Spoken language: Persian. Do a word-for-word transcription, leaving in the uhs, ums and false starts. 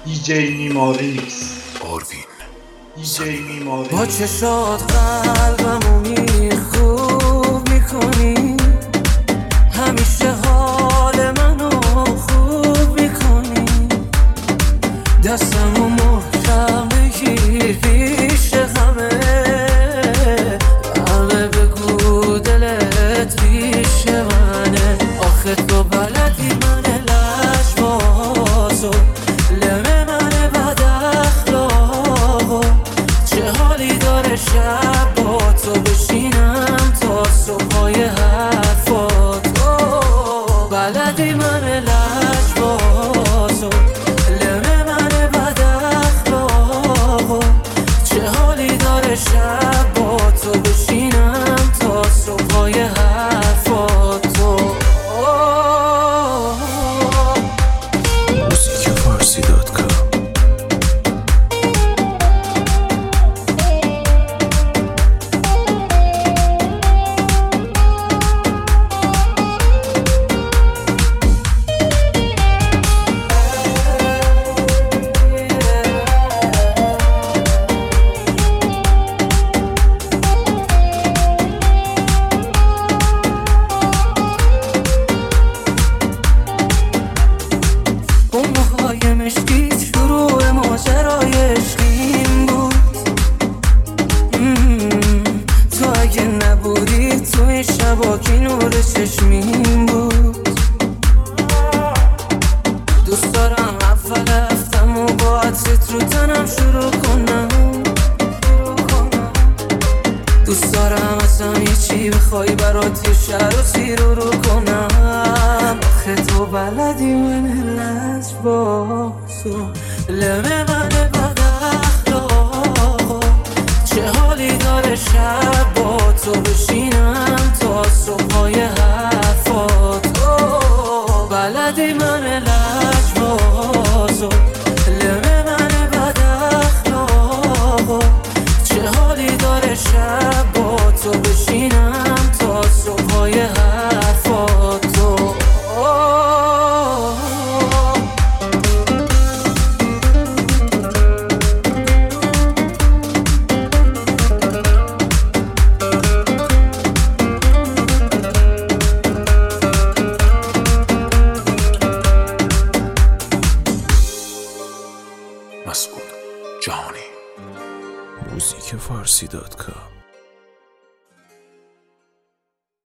دیجی نیما ریمیکس. آروین دیجی نیما با چشات قلبمو میخوب میکنی، همیشه حال منو خوب میکنی، دستمو محکم بگیر پیش همه، همه بگو دلت پیش منه. آخه تو بلدی من لجبازو، لمه من بد اخلاقو، چه حالی داره شب با تو بشینم تا صبحای حرفاتو. بلدی من لجبازو، لمه من بد اخلاقو، چه حالی داره شب با تو بشینم تا صبحای حرفاتو. موزیک فارسی دات کام. شروع ماجرای عشقیم بود، تو اگه نبودی تو این شبا که نور چشمیم بود. دوست دارم اول هفتم و با عطرت رو تنم شروع کنم، دوست دارم ازم یه چی بخوای برات یه شهر رو زیرو رو کنم. آخه تو بلدی من لجبازو، لمه من بد اخلاقو، چه حالی داره شب با تو بشینم تا صبحای حرفاتو. بلدی من لجبازو، لمه من بد اخلاقو، چه حالی داره شب با تو بشینم تا صبحای حرفاتو. مسعود جهانی. موزیک فارسی دات کام.